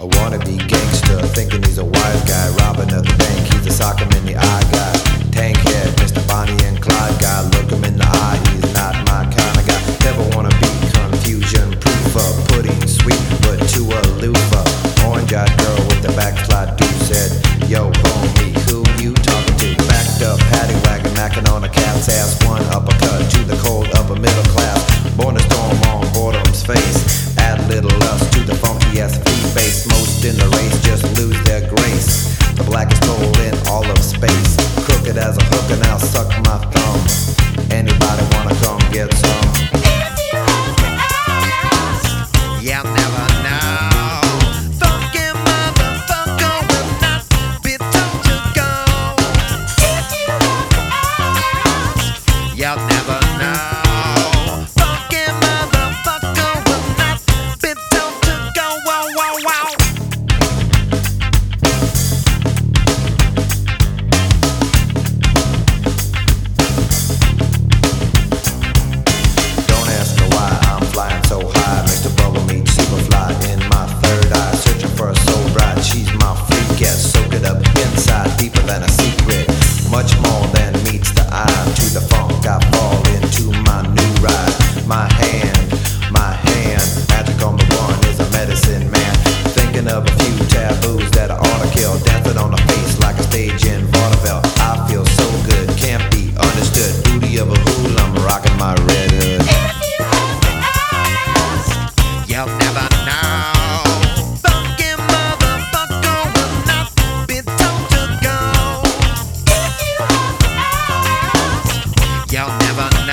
A wannabe gangster, thinking he's a wise guy, robbing at the bank, he's a sock him in the eye guy. Tank head, Mr. Bonnie and Clyde guy, look him in the eye, he's not my kind of guy. Never wanna be confusion proofer, pudding sweet but too aloofer. Orange-eyed girl with the backslide dude said, yo homie, who you talking to? Backed up, paddy wagon, knocking on a cat's ass, one uppercut to the cold upper middle class. Born to storm on boredom's face, add little lust to the funky ass feet base. Most in the race just lose their grace. The blackest hole in all of space. Crooked as a hooker, now suck my thumb. Anybody wanna come get some? You'll never know. Funky motherfucker will not be told to go. You'll never know. Funky motherfucker will not be told to go. Wow, wow, wow. Don't ask me why I'm flying so high. Mr. Bubble Meat, Superfly in my third eye, searching for a soul bride. She's my freak ass, soak it up inside, deeper than a secret. Much more than meets the eye. To the funk, I fall into my new ride. My hand, magic on the one is a medicine man. Thinking of a few taboos that I ought to kill. Dancing on a face like a stage in vaudeville. I feel so good, can't be understood. Booty of a hool, I'm rocking my red hood. You'll never know. Funky motherfucker will not be told to go. You'll never know.